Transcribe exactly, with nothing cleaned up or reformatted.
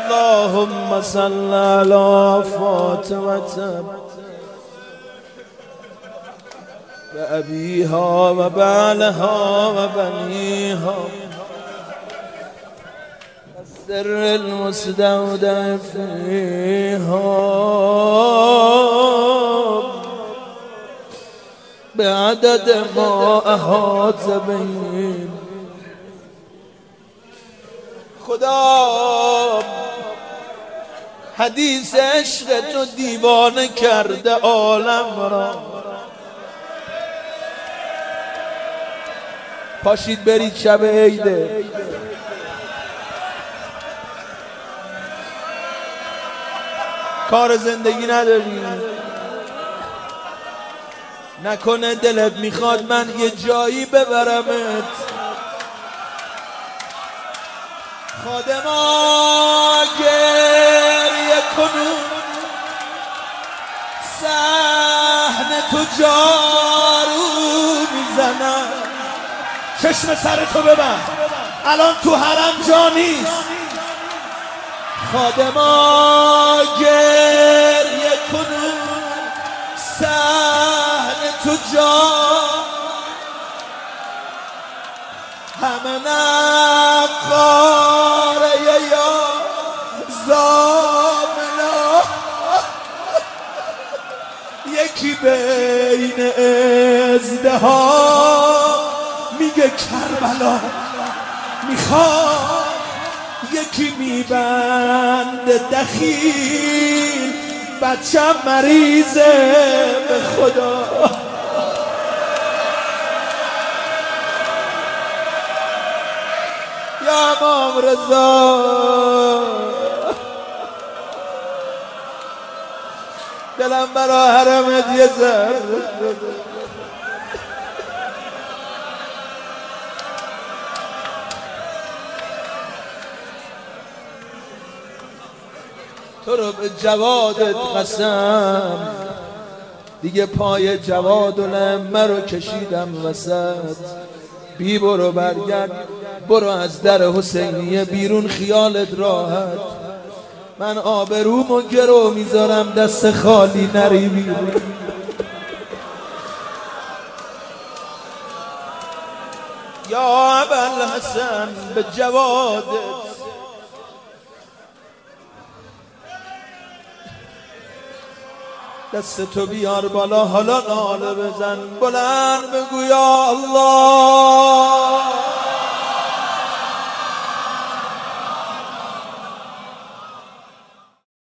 اللهم صل على فاطمة بأبيها وبعلها وبنيها السر المستودع فيها بعدد ما أحاط بهم. خدا حدیث عشق تو دیوانه کرده عالم را. پاشید برید شب عیده، کار زندگی نداری، نکنه دلت میخواد من یه جایی ببرمت. خادما گریه کنون صحن تو جارو میزنم. چشم سر تو ببند، الان تو حرم جا نیست. خادما گریه کنون صحن تو جا همه نقاره یا زامنا یکی بین ازدها میگه کربلا میخواد، یکی میبند دخیل بچم مریضه به خدا. یا امام رضا دلم برا حرمت یه زر تو رو به جوادت قسم، دیگه پای جواد و لمه رو کشیدم وسط. بی برو برگرد، برو از در حسینیه بیرون خیالت راحت. من آبرومو گرو میذارم دست خالی نری بیرون. یا ابوالحسن به جوادت دست تو بیار بالا، حالا ناله بزن بلند بگو یا الله